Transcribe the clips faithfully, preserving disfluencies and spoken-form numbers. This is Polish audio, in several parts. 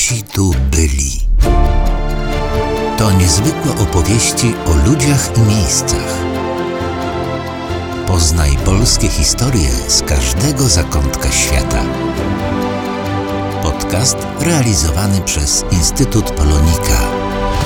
Nasi tu byli. To niezwykłe opowieści o ludziach i miejscach. Poznaj polskie historie z każdego zakątka świata. Podcast realizowany przez Instytut Polonika.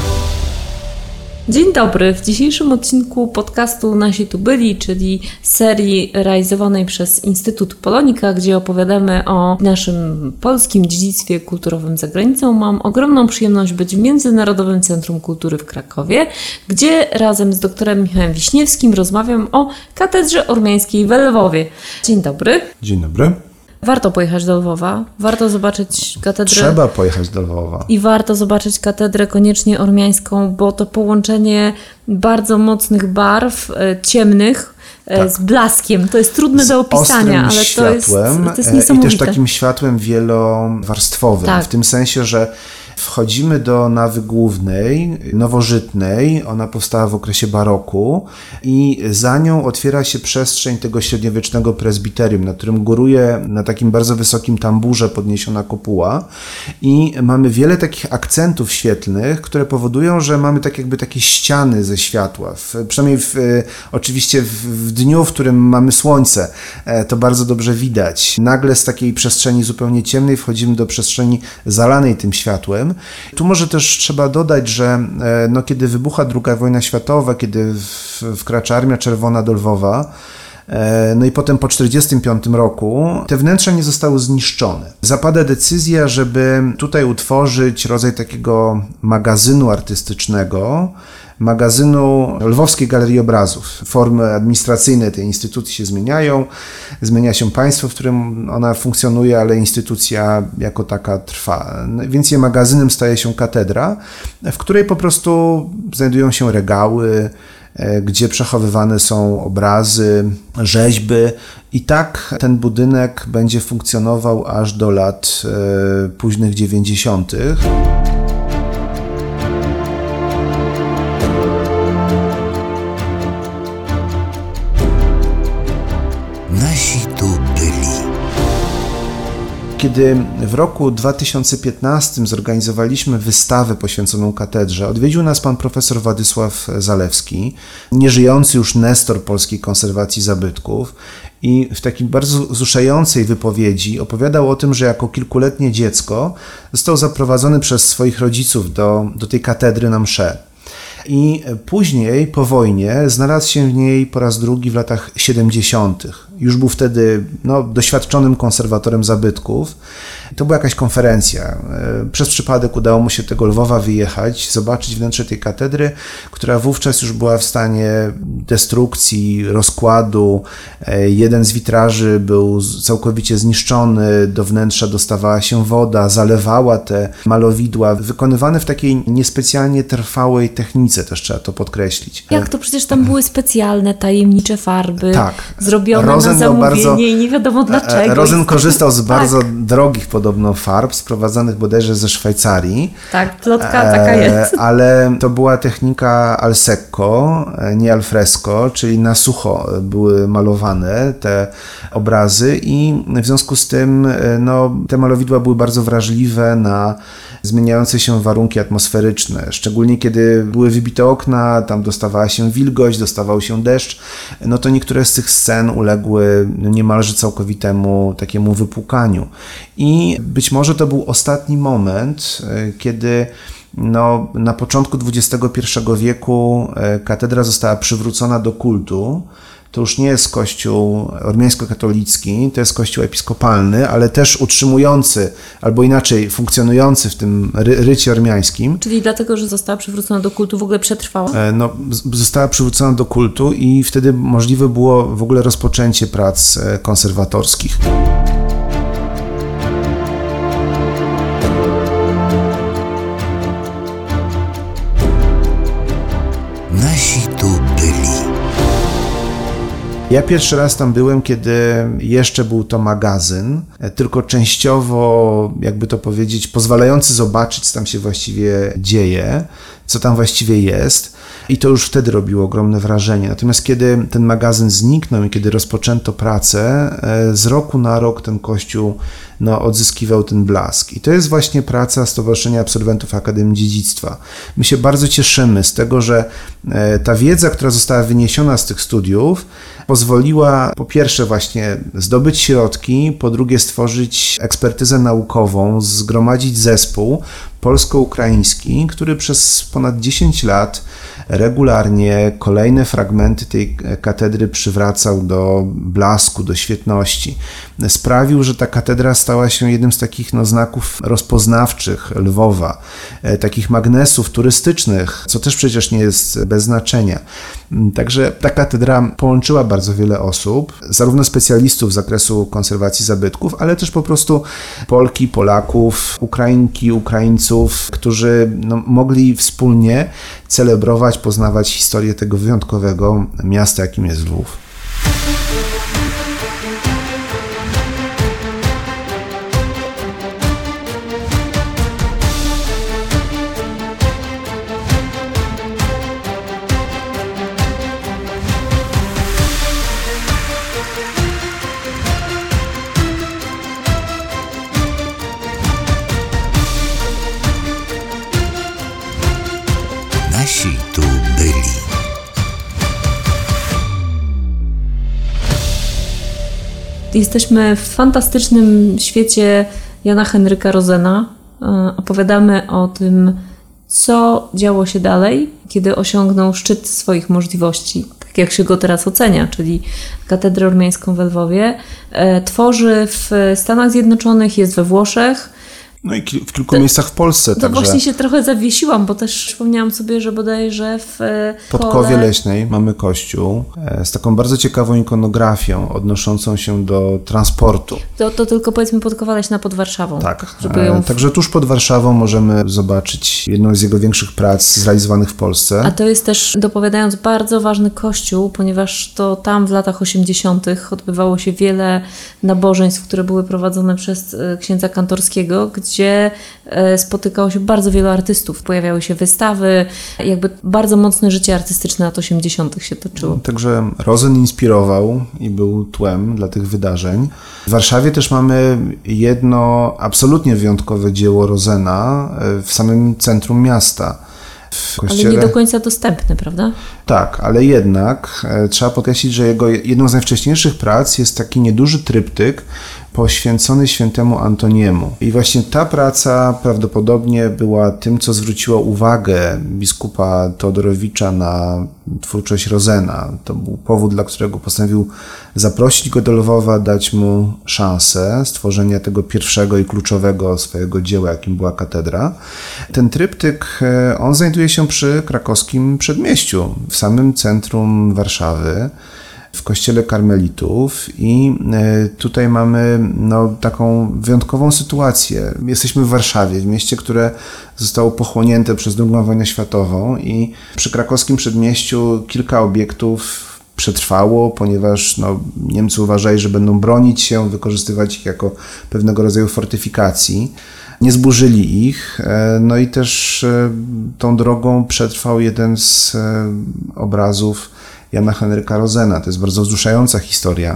Dzień dobry. W dzisiejszym odcinku podcastu Nasi tu byli, czyli serii realizowanej przez Instytut Polonika, gdzie opowiadamy o naszym polskim dziedzictwie kulturowym za granicą, mam ogromną przyjemność być w Międzynarodowym Centrum Kultury w Krakowie, gdzie razem z doktorem Michałem Wiśniewskim rozmawiam o Katedrze Ormiańskiej w Lwowie. Dzień dobry. Dzień dobry. Warto pojechać do Lwowa, warto zobaczyć katedrę. Trzeba pojechać do Lwowa. I warto zobaczyć katedrę koniecznie ormiańską, bo to połączenie bardzo mocnych barw, e, ciemnych, e, tak. z blaskiem, to jest trudne z do opisania, ale to światłem, jest, to jest niesamowite. I też takim światłem wielowarstwowym, tak. w tym sensie, że wchodzimy do nawy głównej, nowożytnej, ona powstała w okresie baroku i za nią otwiera się przestrzeń tego średniowiecznego prezbiterium, na którym góruje na takim bardzo wysokim tamburze podniesiona kopuła i mamy wiele takich akcentów świetlnych, które powodują, że mamy tak jakby takie ściany ze światła, w, przynajmniej w, oczywiście w, w dniu, w którym mamy słońce, to bardzo dobrze widać. Nagle z takiej przestrzeni zupełnie ciemnej wchodzimy do przestrzeni zalanej tym światłem. Tu może też trzeba dodać, że no, kiedy wybucha druga wojna światowa, kiedy wkracza Armia Czerwona do Lwowa, no i potem po tysiąc dziewięćset czterdziestym piątym roku te wnętrza nie zostały zniszczone. Zapada decyzja, żeby tutaj utworzyć rodzaj takiego magazynu artystycznego, magazynu Lwowskiej Galerii Obrazów. Formy administracyjne tej instytucji się zmieniają, zmienia się państwo, w którym ona funkcjonuje, ale instytucja jako taka trwa. Więc jej magazynem staje się katedra, w której po prostu znajdują się regały, gdzie przechowywane są obrazy, rzeźby i tak ten budynek będzie funkcjonował aż do lat e, późnych dziewięćdziesiątych. Nasi tu byli. Kiedy w roku dwa tysiące piętnastym zorganizowaliśmy wystawę poświęconą katedrze, odwiedził nas pan profesor Władysław Zalewski, nieżyjący już nestor polskiej konserwacji zabytków, i w takiej bardzo wzruszającej wypowiedzi opowiadał o tym, że jako kilkuletnie dziecko został zaprowadzony przez swoich rodziców do, do tej katedry na mszę. I później, po wojnie, znalazł się w niej po raz drugi w latach siedemdziesiątych. Już był wtedy no, doświadczonym konserwatorem zabytków. To była jakaś konferencja. Przez przypadek udało mu się do tego Lwowa wyjechać, zobaczyć wnętrze tej katedry, która wówczas już była w stanie destrukcji, rozkładu. Jeden z witraży był całkowicie zniszczony, do wnętrza dostawała się woda, zalewała te malowidła, wykonywane w takiej niespecjalnie trwałej technice, też trzeba to podkreślić. Jak to przecież tam były specjalne, tajemnicze farby, tak. zrobione Rosen na zamówienie bardzo, i nie wiadomo dlaczego. Rosen korzystał z bardzo tak. drogich podobno farb, sprowadzanych bodajże ze Szwajcarii. Tak, plotka taka jest. Ale to była technika al secco, nie al fresco, czyli na sucho były malowane te obrazy i w związku z tym no, te malowidła były bardzo wrażliwe na zmieniające się warunki atmosferyczne, szczególnie kiedy były wybite okna, tam dostawała się wilgoć, dostawał się deszcz, no to niektóre z tych scen uległy niemalże całkowitemu takiemu wypłukaniu. I być może to był ostatni moment, kiedy no, na początku dwudziestego pierwszego wieku katedra została przywrócona do kultu. To już nie jest kościół ormiańsko-katolicki, to jest kościół episkopalny, ale też utrzymujący, albo inaczej funkcjonujący w tym ry- rycie ormiańskim. Czyli dlatego, że została przywrócona do kultu, w ogóle przetrwała? No, została przywrócona do kultu i wtedy możliwe było w ogóle rozpoczęcie prac konserwatorskich. Nasi tu byli. Ja pierwszy raz tam byłem, kiedy jeszcze był to magazyn, tylko częściowo, jakby to powiedzieć, pozwalający zobaczyć, co tam się właściwie dzieje, co tam właściwie jest. i to już wtedy robiło ogromne wrażenie. Natomiast kiedy ten magazyn zniknął i kiedy rozpoczęto pracę, z roku na rok ten kościół no, odzyskiwał ten blask. I to jest właśnie praca Stowarzyszenia Absolwentów Akademii Dziedzictwa. My się bardzo cieszymy z tego, że ta wiedza, która została wyniesiona z tych studiów, pozwoliła po pierwsze właśnie zdobyć środki, po drugie stworzyć ekspertyzę naukową, zgromadzić zespół polsko-ukraiński, który przez ponad dziesięć lat regularnie kolejne fragmenty tej katedry przywracał do blasku, do świetności. Sprawił, że ta katedra stała się jednym z takich no, znaków rozpoznawczych Lwowa, takich magnesów turystycznych, co też przecież nie jest bez znaczenia. Także ta katedra połączyła bardzo wiele osób, zarówno specjalistów z zakresu konserwacji zabytków, ale też po prostu Polki, Polaków, Ukrainki, Ukraińców, którzy no, mogli wspólnie celebrować, poznawać historię tego wyjątkowego miasta, jakim jest Lwów. Nasi tu byli. Jesteśmy w fantastycznym świecie Jana Henryka Rozena. Opowiadamy o tym, co działo się dalej, kiedy osiągnął szczyt swoich możliwości, tak jak się go teraz ocenia, czyli Katedrę Ormiańską we Lwowie. Tworzy w Stanach Zjednoczonych, jest we Włoszech. No i w kilku to, miejscach w Polsce. To także właśnie się trochę zawiesiłam, bo też przypomniałam sobie, że bodajże w Podkowie Leśnej mamy kościół z taką bardzo ciekawą ikonografią odnoszącą się do transportu. To, to tylko powiedzmy Podkowa Leśna pod Warszawą. Tak, żeby ją w... także tuż pod Warszawą możemy zobaczyć jedną z jego większych prac zrealizowanych w Polsce. A to jest też, dopowiadając, bardzo ważny kościół, ponieważ to tam w latach osiemdziesiątych odbywało się wiele nabożeństw, które były prowadzone przez księdza Kantorskiego, gdzie gdzie spotykało się bardzo wielu artystów, pojawiały się wystawy, jakby bardzo mocne życie artystyczne lat osiemdziesiątych się toczyło. Także Rozen inspirował i był tłem dla tych wydarzeń. W Warszawie też mamy jedno absolutnie wyjątkowe dzieło Rozena w samym centrum miasta. Ale nie do końca dostępne, prawda? Tak, ale jednak e, trzeba podkreślić, że jego jedną z najwcześniejszych prac jest taki nieduży tryptyk poświęcony świętemu Antoniemu. I właśnie ta praca prawdopodobnie była tym, co zwróciło uwagę biskupa Teodorowicza na twórczość Rozena. To był powód, dla którego postanowił zaprosić go do Lwowa, dać mu szansę stworzenia tego pierwszego i kluczowego swojego dzieła, jakim była katedra. Ten tryptyk, on znajduje się przy krakowskim przedmieściu, w samym centrum Warszawy, w kościele karmelitów i tutaj mamy no, taką wyjątkową sytuację. Jesteśmy w Warszawie, w mieście, które zostało pochłonięte przez drugą wojnę światową i przy krakowskim przedmieściu kilka obiektów przetrwało, ponieważ no, Niemcy uważali, że będą bronić się, wykorzystywać ich jako pewnego rodzaju fortyfikacji. Nie zburzyli ich, no i też tą drogą przetrwał jeden z obrazów Jana Henryka Rozena. To jest bardzo wzruszająca historia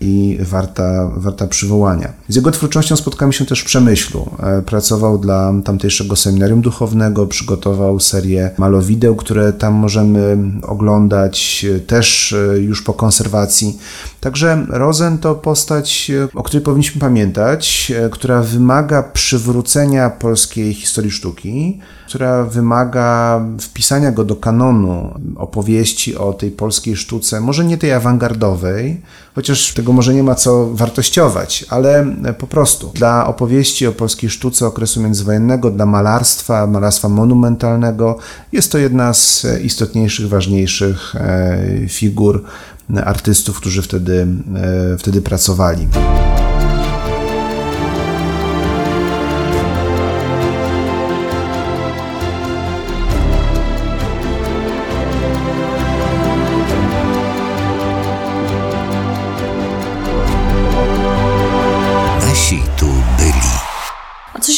i warta, warta przywołania. Z jego twórczością spotkamy się też w Przemyślu. Pracował dla tamtejszego seminarium duchownego, przygotował serię malowideł, które tam możemy oglądać też już po konserwacji. Także Rozen to postać, o której powinniśmy pamiętać, która wymaga przywrócenia polskiej historii sztuki, która wymaga wpisania go do kanonu opowieści o tej polskiej sztuce, może nie tej awangardowej, chociaż tego może nie ma co wartościować, ale po prostu dla opowieści o polskiej sztuce okresu międzywojennego, dla malarstwa, malarstwa monumentalnego jest to jedna z istotniejszych, ważniejszych figur artystów, którzy wtedy, wtedy pracowali.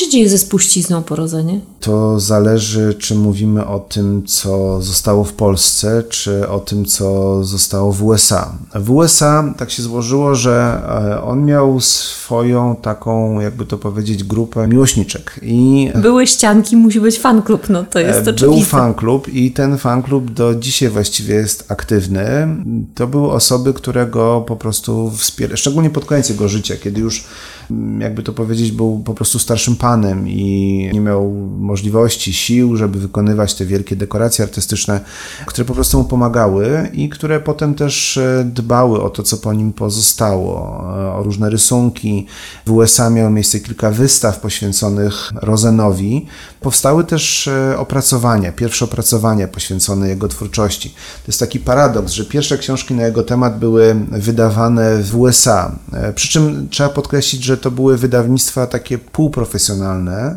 się dzieje ze spuścizną po Rozenie? To zależy, czy mówimy o tym, co zostało w Polsce, czy o tym, co zostało w U S A. W U S A tak się złożyło, że on miał swoją taką, jakby to powiedzieć, grupę miłośniczek. I były ścianki, musi być fanklub, no to jest oczywiste. Był fanklub i ten fanklub do dzisiaj właściwie jest aktywny. To były osoby, które go po prostu wspierały, szczególnie pod koniec jego życia, kiedy już, jakby to powiedzieć, był po prostu starszym panem i nie miał możliwości, sił, żeby wykonywać te wielkie dekoracje artystyczne, które po prostu mu pomagały i które potem też dbały o to, co po nim pozostało, o różne rysunki. W U S A miało miejsce kilka wystaw poświęconych Rozenowi. Powstały też opracowania, pierwsze opracowania poświęcone jego twórczości. To jest taki paradoks, że pierwsze książki na jego temat były wydawane w U S A. Przy czym trzeba podkreślić, że to były wydawnictwa takie półprofesjonalne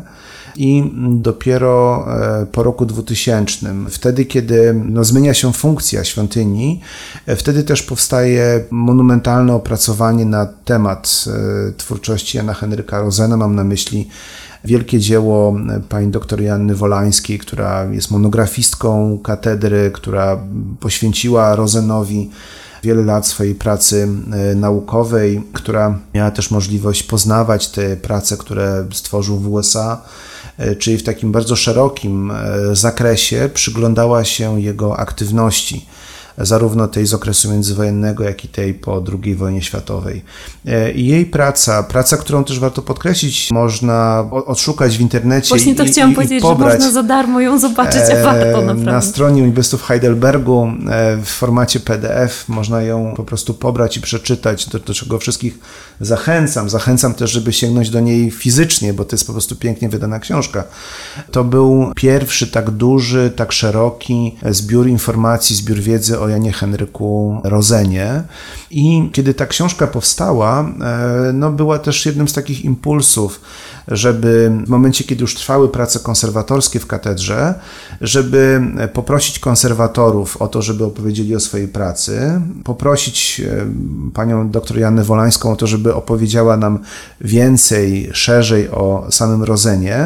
i dopiero po roku dwutysięcznym, wtedy kiedy no, zmienia się funkcja świątyni, wtedy też powstaje monumentalne opracowanie na temat twórczości Jana Henryka Rozena. Mam na myśli wielkie dzieło pani doktor Joanny Wolańskiej, która jest monografistką katedry, która poświęciła Rozenowi wiele lat swojej pracy naukowej, która miała też możliwość poznawać te prace, które stworzył w U S A, czyli w takim bardzo szerokim zakresie przyglądała się jego aktywności, zarówno tej z okresu międzywojennego, jak i tej po drugiej wojnie światowej. I jej praca, praca, którą też warto podkreślić, można odszukać w internecie. Właśnie to i, chciałam i, powiedzieć, i pobrać, że można za darmo ją zobaczyć, a warto naprawdę. Na stronie Uniwersytetu w Heidelbergu w formacie P D F można ją po prostu pobrać i przeczytać, do, do czego wszystkich zachęcam. Zachęcam też, żeby sięgnąć do niej fizycznie, bo to jest po prostu pięknie wydana książka. To był pierwszy tak duży, tak szeroki zbiór informacji, zbiór wiedzy o Janie Henryku Rozenie. I kiedy ta książka powstała, no była też jednym z takich impulsów, żeby w momencie, kiedy już trwały prace konserwatorskie w katedrze, żeby poprosić konserwatorów o to, żeby opowiedzieli o swojej pracy, poprosić panią doktor Joannę Wolańską o to, żeby opowiedziała nam więcej, szerzej o samym Rozenie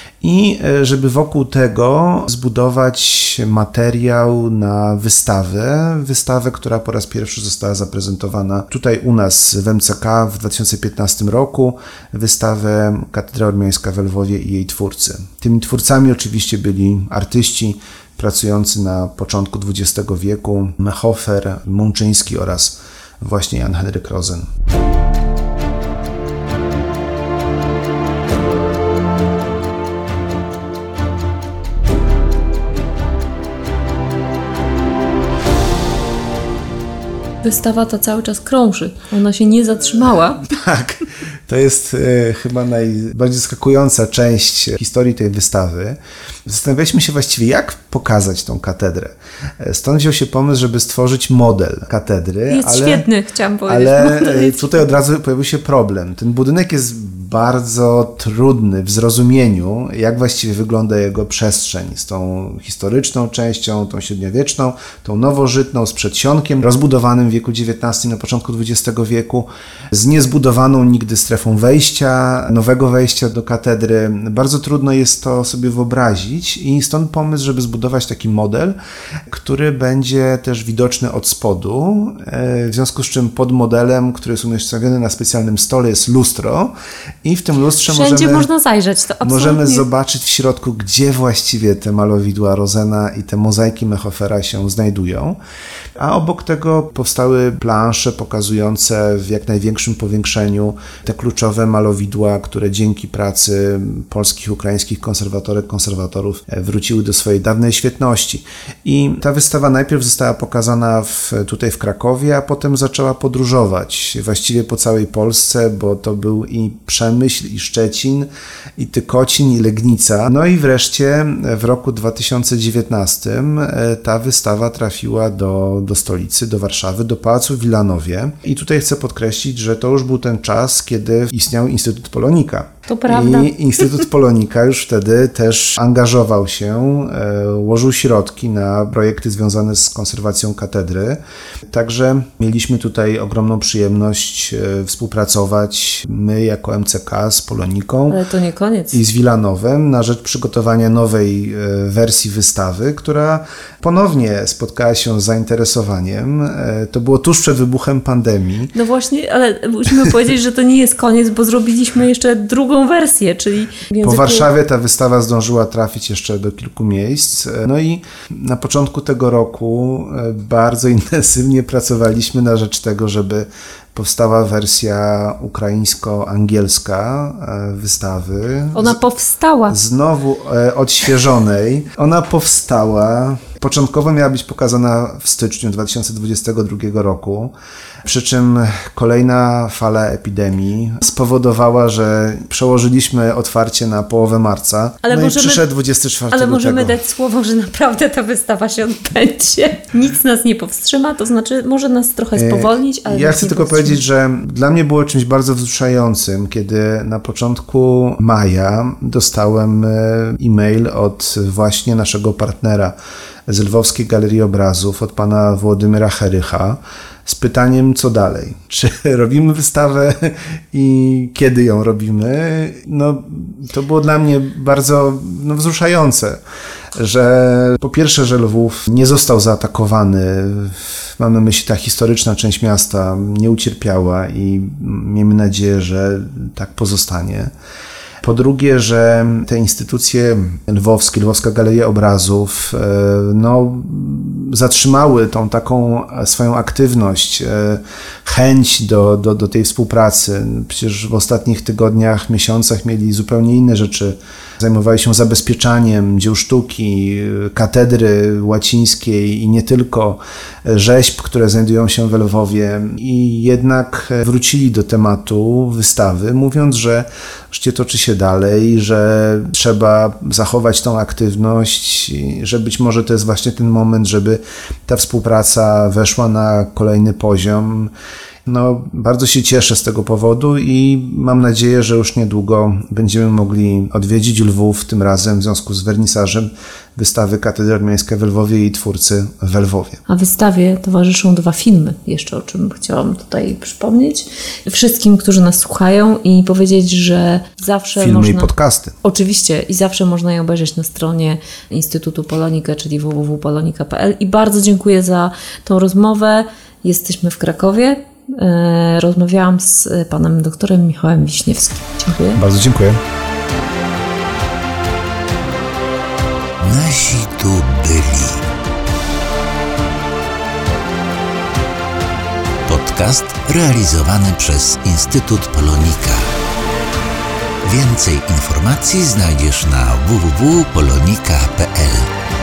i żeby wokół tego zbudować materiał na wystawę, wystawę, która po raz pierwszy została zaprezentowana tutaj u nas w M C K w dwa tysiące piętnastym roku, wystawę Katedra Ormiańska w Lwowie i jej twórcy. Tymi twórcami oczywiście byli artyści pracujący na początku dwudziestego wieku, Mehofer, Mączyński oraz właśnie Jan Henryk Rozen. Wystawa ta cały czas krąży. Ona się nie zatrzymała. Tak, to jest e, chyba najbardziej zaskakująca część historii tej wystawy. Zastanawialiśmy się właściwie, jak pokazać tą katedrę. Stąd wziął się pomysł, żeby stworzyć model katedry. Jest ale, świetny, chciałam powiedzieć. Ale tutaj od razu pojawił się problem. Ten budynek jest bardzo trudny w zrozumieniu, jak właściwie wygląda jego przestrzeń z tą historyczną częścią, tą średniowieczną, tą nowożytną, z przedsionkiem rozbudowanym w wieku dziewiętnastym, na początku dwudziestego wieku, z niezbudowaną nigdy strefą wejścia, nowego wejścia do katedry. Bardzo trudno jest to sobie wyobrazić i stąd pomysł, żeby zbudować taki model, który będzie też widoczny od spodu, w związku z czym pod modelem, który jest umiejscowiony na specjalnym stole, jest lustro i w tym lustrze Wszędzie możemy, można zajrzeć. To możemy zobaczyć w środku, gdzie właściwie te malowidła Rozena i te mozaiki Mehofera się znajdują. A obok tego powstały plansze pokazujące w jak największym powiększeniu te kluczowe malowidła, które dzięki pracy polskich i ukraińskich konserwatorek, konserwatorów wróciły do swojej dawnej świetności. I ta wystawa najpierw została pokazana w, tutaj w Krakowie, a potem zaczęła podróżować właściwie po całej Polsce, bo to był i Przemyśl, i Szczecin, i Tykocin, i Legnica. No i wreszcie w roku dwa tysiące dziewiętnastym ta wystawa trafiła do, do stolicy, do Warszawy, do Pałacu w Wilanowie. I tutaj chcę podkreślić, że to już był ten czas, kiedy istniał Instytut Polonika. To prawda. I Instytut Polonika już wtedy też angażował się, łożył środki na projekty związane z konserwacją katedry. Także mieliśmy tutaj ogromną przyjemność współpracować my jako M C K z Poloniką. Ale to nie koniec. I z Wilanowem na rzecz przygotowania nowej wersji wystawy, która ponownie spotkała się z zainteresowaniem. To było tuż przed wybuchem pandemii. No właśnie, ale musimy powiedzieć, że to nie jest koniec, bo zrobiliśmy jeszcze drugą wersję, czyli w języku... Po Warszawie ta wystawa zdążyła trafić jeszcze do kilku miejsc. No i na początku tego roku bardzo intensywnie pracowaliśmy na rzecz tego, żeby powstała wersja ukraińsko-angielska wystawy. Ona powstała. Znowu odświeżonej. Ona powstała. Początkowo miała być pokazana w styczniu dwa tysiące dwudziestego drugiego roku, przy czym kolejna fala epidemii spowodowała, że przełożyliśmy otwarcie na połowę marca. Ale no możemy, i przyszedł dwudziestego czwartego Ale możemy lutego. dać słowo, że naprawdę ta wystawa się odbędzie. Nic nas nie powstrzyma, to znaczy może nas trochę spowolnić, ale Ja nas chcę nie tylko powstrzyma. powiedzieć, że dla mnie było czymś bardzo wzruszającym, kiedy na początku maja dostałem e-mail od właśnie naszego partnera z Lwowskiej Galerii Obrazów, od pana Włodymyra Herycha, z pytaniem, co dalej. Czy robimy wystawę i kiedy ją robimy? No, to było dla mnie bardzo no, wzruszające, że po pierwsze, że Lwów nie został zaatakowany, mam na myśli ta historyczna część miasta nie ucierpiała i miejmy nadzieję, że tak pozostanie. Po drugie, że te instytucje lwowskie, Lwowska Galeria Obrazów, no, zatrzymały tą taką swoją aktywność, chęć do, do, do tej współpracy. Przecież w ostatnich tygodniach, miesiącach mieli zupełnie inne rzeczy. Zajmowali się zabezpieczaniem dzieł sztuki, katedry łacińskiej i nie tylko, rzeźb, które znajdują się w Lwowie. I jednak wrócili do tematu wystawy, mówiąc, że życie toczy się dalej, że trzeba zachować tą aktywność, że być może to jest właśnie ten moment, żeby ta współpraca weszła na kolejny poziom. No, bardzo się cieszę z tego powodu i mam nadzieję, że już niedługo będziemy mogli odwiedzić Lwów, tym razem w związku z wernisażem wystawy Katedra Armeńska w Lwowie i jej twórcy w Lwowie. A wystawie towarzyszą dwa filmy, jeszcze o czym chciałam tutaj przypomnieć. Wszystkim, którzy nas słuchają i powiedzieć, że zawsze Filmy można... i podcasty. Oczywiście i zawsze można je obejrzeć na stronie Instytutu Polonika, czyli w w w kropka polonika kropka p l. I bardzo dziękuję za tą rozmowę. Jesteśmy w Krakowie. Rozmawiałam z panem doktorem Michałem Wiśniewskim. Dziękuję. Bardzo dziękuję. Nasi tu byli. Podcast realizowany przez Instytut Polonika. Więcej informacji znajdziesz na w w w kropka polonika kropka p l.